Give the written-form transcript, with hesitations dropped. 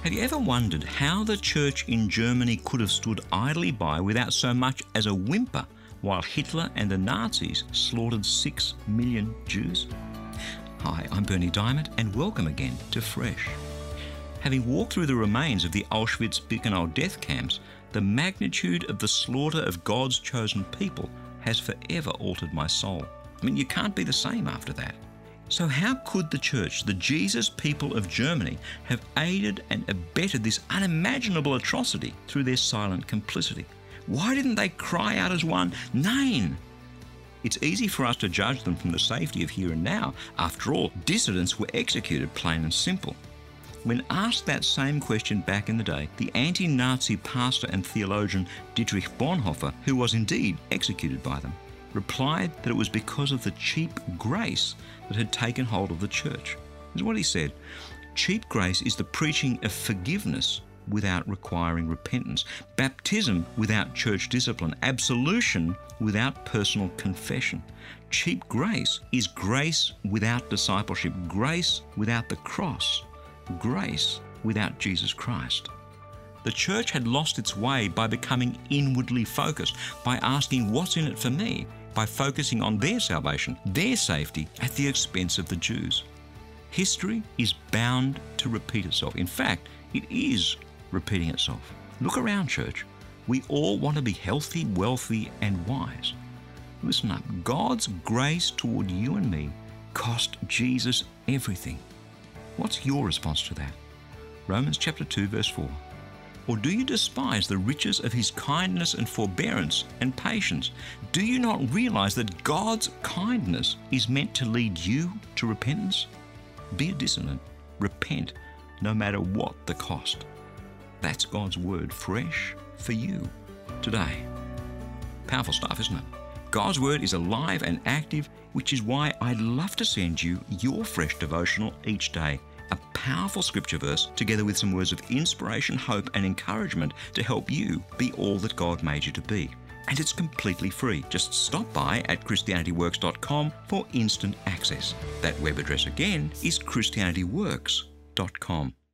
Have you ever wondered how the church in Germany could have stood idly by without so much as a whimper while Hitler and the Nazis slaughtered 6 million Jews? Hi, I'm Berni Dymet and welcome again to Fresh. Having walked through the remains of the Auschwitz-Birkenau death camps, the magnitude of the slaughter of God's chosen people has forever altered my soul. I mean, you can't be the same after that. So how could the church, the Jesus people of Germany, have aided and abetted this unimaginable atrocity through their silent complicity? Why didn't they cry out as one, Nein? It's easy for us to judge them from the safety of here and now. After all, dissidents were executed, plain and simple. When asked that same question back in the day, the anti-Nazi pastor and theologian Dietrich Bonhoeffer, who was indeed executed by them, replied that it was because of the cheap grace that had taken hold of the church. This is what he said: cheap grace is the preaching of forgiveness without requiring repentance, baptism without church discipline, absolution without personal confession. Cheap grace is grace without discipleship, grace without the cross, grace without Jesus Christ. The church had lost its way by becoming inwardly focused, by asking what's in it for me, by focusing on their salvation, their safety, at the expense of the Jews. History is bound to repeat itself. In fact, it is repeating itself. Look around, church. We all want to be healthy, wealthy, and wise. Listen up. God's grace toward you and me cost Jesus everything. What's your response to that? Romans chapter 2, verse 4. Or do you despise the riches of his kindness and forbearance and patience? Do you not realize that God's kindness is meant to lead you to repentance? Be a dissident. Repent, no matter what the cost. That's God's word, fresh for you today. Powerful stuff, isn't it? God's word is alive and active, which is why I'd love to send you your fresh devotional each day. A powerful scripture verse together with some words of inspiration, hope and encouragement to help you be all that God made you to be. And it's completely free. Just stop by at christianityworks.com for instant access. That web address again is christianityworks.com.